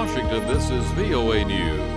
Washington, this is VOA News.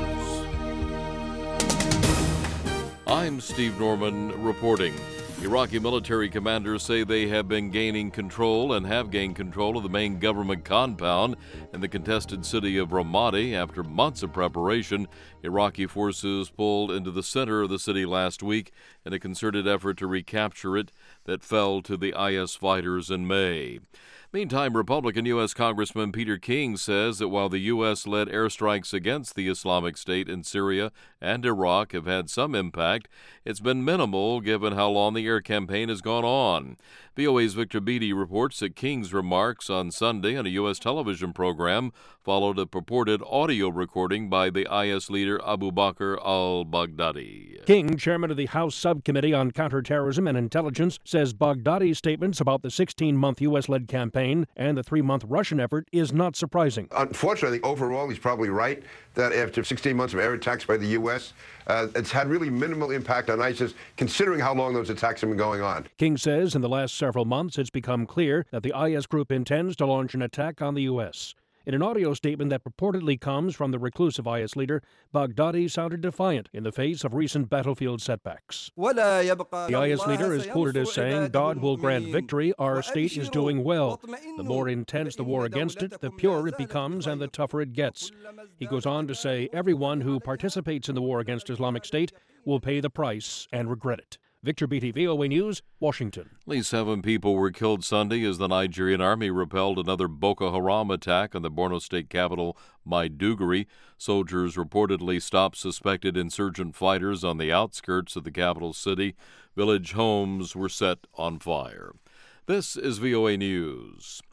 I'm Steve Norman reporting. Iraqi military commanders say they have been gaining control and have gained control of the main government compound in the contested city of Ramadi. After months of preparation, Iraqi forces pulled into the center of the city last week in a concerted effort to recapture it that fell to the IS fighters in May. Meantime, Republican U.S. Congressman Peter King says that while the U.S.-led airstrikes against the Islamic State in Syria and Iraq have had some impact, it's been minimal given how long the air campaign has gone on. VOA's Victor Beattie reports that King's remarks on Sunday on a U.S. television program followed a purported audio recording by the IS leader Abu Bakr al-Baghdadi. King, chairman of the House Subcommittee on Counterterrorism and Intelligence, says Baghdadi's statements about the 16-month U.S.-led campaign and the 3-month Russian effort is not surprising. Unfortunately, overall, he's probably right that after 16 months of air attacks by the U.S., it's had really minimal impact on ISIS, considering how long those attacks have been going on. King says in the last several months, it's become clear that the IS group intends to launch an attack on the U.S. In an audio statement that purportedly comes from the reclusive IS leader, Baghdadi sounded defiant in the face of recent battlefield setbacks. The IS leader is quoted as saying, "God will grant victory. Our state is doing well. The more intense the war against it, the purer it becomes and the tougher it gets." He goes on to say, "Everyone who participates in the war against Islamic State will pay the price and regret it." Victor Beattie, VOA News, Washington. At least 7 people were killed Sunday as the Nigerian army repelled another Boko Haram attack on the Borno state capital, Maiduguri. Soldiers reportedly stopped suspected insurgent fighters on the outskirts of the capital city. Village homes were set on fire. This is VOA News.